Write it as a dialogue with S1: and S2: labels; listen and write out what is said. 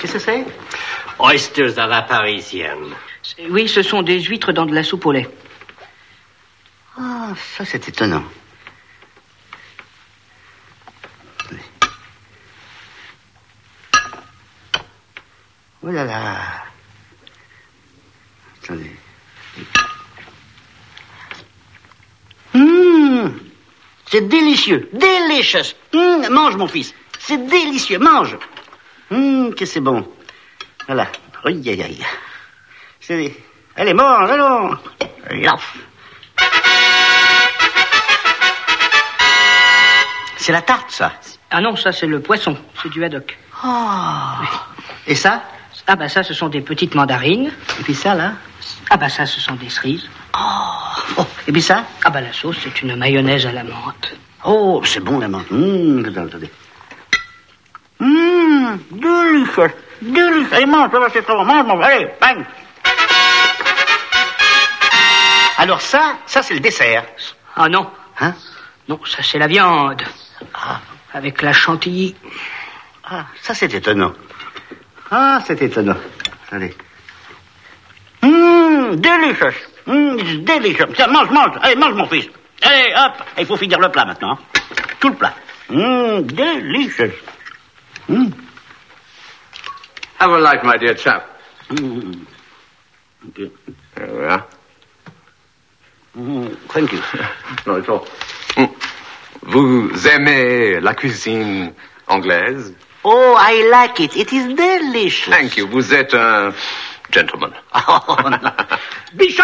S1: Qu'est-ce que c'est?
S2: Oysters à la parisienne.
S3: Oui, ce sont des huîtres dans de la soupe au lait.
S1: Ah, ça c'est étonnant. Oh là là. Attendez. C'est délicieux. Delicious. Mange, mon fils. C'est délicieux. Mange. Que c'est bon. Voilà. Aïe, aïe, aïe. Allez, mange, allons. C'est la tarte, ça.
S3: Ah non, ça c'est le poisson. C'est du haddock.
S1: Oh.
S3: Oui.
S1: Et ça?
S3: Ah bah ça, ce sont des petites mandarines.
S1: Et puis ça, là?
S3: Ah bah ça, ce sont des cerises.
S1: Oh. Et puis ça?
S3: Ah bah la sauce, c'est une mayonnaise à la menthe.
S1: Oh, c'est bon, la menthe. Attendez. Délicieux. Délicieux. Allez, mange, ça va, c'est trop bon. Mange. Allez, bang. Alors ça c'est le dessert.
S3: Ah non.
S1: Hein?
S3: Non, ça c'est la viande.
S1: Ah.
S3: Avec la chantilly.
S1: Ah, ça c'est étonnant. Ah, c'est étonnant. Allez. Délicieux. Délicieux. Tiens, mange. Allez, mange, mon fils. Allez, hop. Il faut finir le plat maintenant. Tout le plat. Délicieux.
S4: Have a light, my dear chap.
S1: Okay.
S4: There we are.
S1: Thank you.
S4: Non, il faut. Vous aimez la cuisine anglaise?
S1: Oh, I like it. It is delicious.
S4: Thank you. Vous êtes un gentleman.
S1: Oh, no.